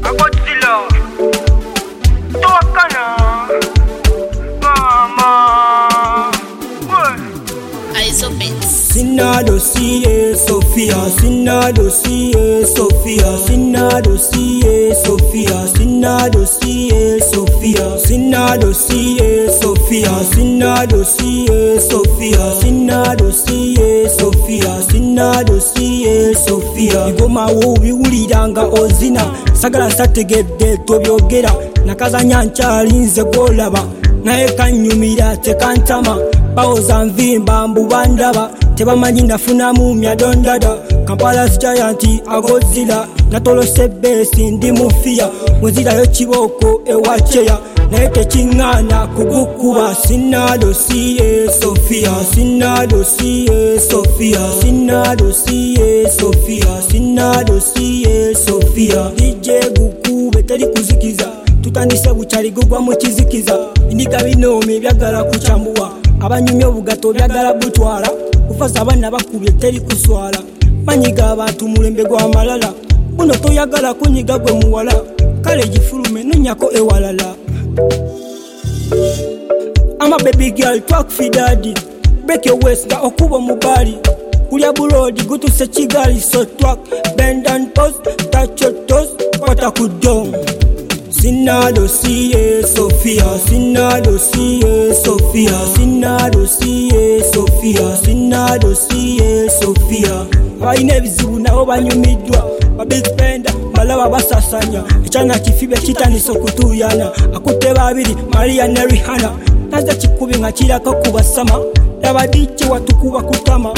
Godzilla. Tokana. Mama. Sinna dossier Sophia, Sinna dossier Sophia, Sinna dossier Sophia, Sinna dossier Sophia, Sinna dossier Sophia, Sinna dossier Sophia, Sinna dossier Sophia, Sinna dossier Sophia. Igoma wobi ulidanga ozina sagala sategedde tobyogera nakazanya nchalinze golaba naye kanyumira tekantama bawoza nvimba mbubandaba tebamanyi nafunamu myadondada Kampala giant Godzilla natolose besi ndi mufia muzirayo kiboko ewacheya naye tekiŋŋaana kugukuba. Sinna dossier Sophia, Sinna dossier Sophia, Sinna dossier Sophia, Sinna dossier Sophia. DJ gukube teri kuzikiza tutandise bukyali gugwa mu kizikiza indiga binoomi byagala kukyambuwa abanyumye obugato byagala butwala kufaza abana bakubye teri kuswala manyiga abantu mulembe gwa malala buno toyagala kunyiga gwe muwala kale gifulume nonyako ewalala. I'm a baby girl talk for daddy break your waist ga okubo mubali kulya bulodi gutuse kigali so talk bend and pose touch your toes pata kudong. Sinna dossier Sophia, Sinna dossier Sophia, Sinna dossier Sophia, Sinna dossier Sophia. Abayina ebizibu nabo banyumiddwa babig spender balaba basasanya ekyana kifibe kitandise okutuyana akutte babiri Maria ne Rihanna naza kikubi nga kirako kubasama laba DJ watukuba kutama.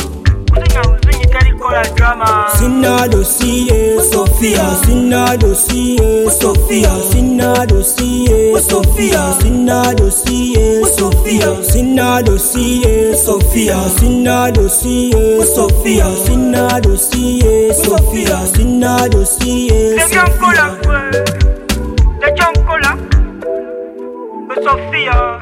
Sinna dossier Sophia, Sinna dossier Sophia, Sinna dossier Sophia, Sinna dossier Sophia, Sinna dossier Sophia, Sinna dossier Sophia, Sinna dossier Sophia, Sinna dossier Sophia.